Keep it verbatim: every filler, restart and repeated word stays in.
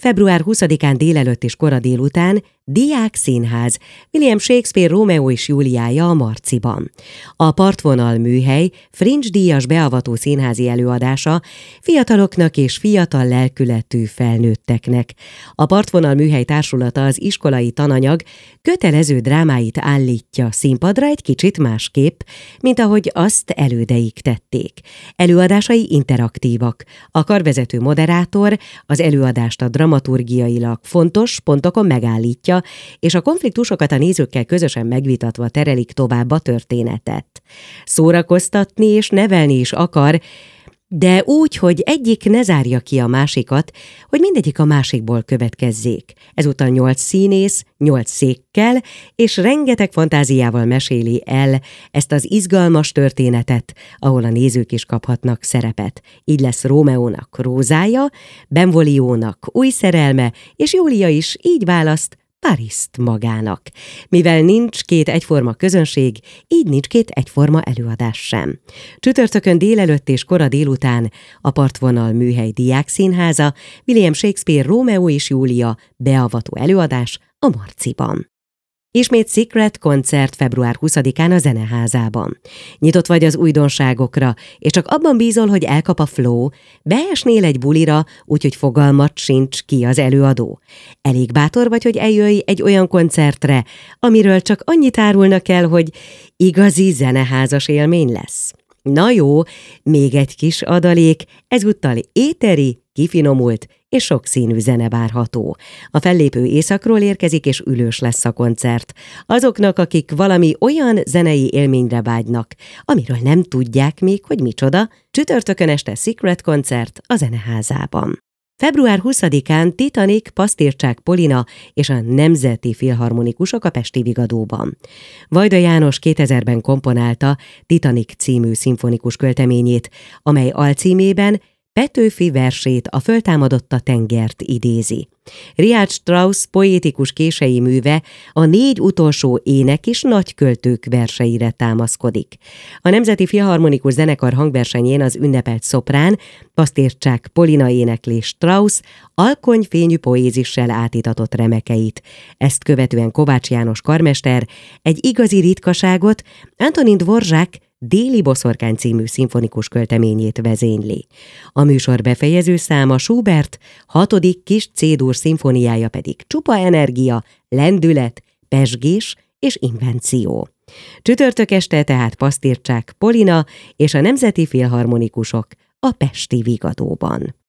február huszadikán délelőtt és kora délután Diák Színház, William Shakespeare Rómeó és Júliája a Marciban. A Partvonal műhely Fringe díjas beavató színházi előadása fiataloknak és fiatal lelkületű felnőtteknek. A Partvonal műhely társulata az iskolai tananyag kötelező drámáit állítja színpadra egy kicsit másképp, mint ahogy azt elődeik tették. Előadásai interaktívak. A karvezető moderátor az előadást a dramaturgiailag fontos pontokon megállítja, és a konfliktusokat a nézőkkel közösen megvitatva terelik tovább a történetet. Szórakoztatni és nevelni is akar, de úgy, hogy egyik ne zárja ki a másikat, hogy mindegyik a másikból következzék. Ezúttal nyolc színész, nyolc székkel és rengeteg fantáziával meséli el ezt az izgalmas történetet, ahol a nézők is kaphatnak szerepet. Így lesz Rómeónak Rózája, Benvoliónak új szerelme, és Júlia is így választ Pariszt magának. Mivel nincs két egyforma közönség, így nincs két egyforma előadás sem. Csütörtökön délelőtt és kora délután a Partvonal műhely Diák Színháza, William Shakespeare Rómeó és Júlia beavató előadás a Marciban. Ismét Secret koncert február huszadikán a Zeneházában. Nyitott vagy az újdonságokra, és csak abban bízol, hogy elkap a flow, beesnél egy bulira, úgyhogy fogalmat sincs ki az előadó. Elég bátor vagy, hogy eljöjj egy olyan koncertre, amiről csak annyit árulnak el, hogy igazi zeneházas élmény lesz. Na jó, még egy kis adalék, ezúttal éteri, kifinomult és sokszínű zene várható. A fellépő északról érkezik, és ülős lesz a koncert. Azoknak, akik valami olyan zenei élményre vágynak, amiről nem tudják még, hogy micsoda, csütörtökön este Secret koncert a Zeneházában. február huszadikán Titanic, Pasztírcsák Polina és a Nemzeti Filharmonikusok a Pesti Vigadóban. Vajda János kétezerben komponálta Titanic című szimfonikus költeményét, amely alcímében Petőfi versét, a Föltámadott a tengert idézi. Richard Strauss poétikus kései műve a négy utolsó ének és nagyköltők verseire támaszkodik. A Nemzeti Filharmonikus Zenekar hangversenyén az ünnepelt szoprán, Pasztírcsák Polina énekli Strauss alkonyfényű poézissel átitatott remekeit. Ezt követően Kovács János karmester egy igazi ritkaságot, Antonin Dvorzsák Déli boszorkány című szimfonikus költeményét vezényli. A műsor befejező száma Schubert hatodik kis C-dur szimfóniája pedig csupa energia, lendület, pezsgés és invenció. Csütörtök este tehát Pasztírcsák Polina és a Nemzeti Filharmonikusok a Pesti Vigadóban.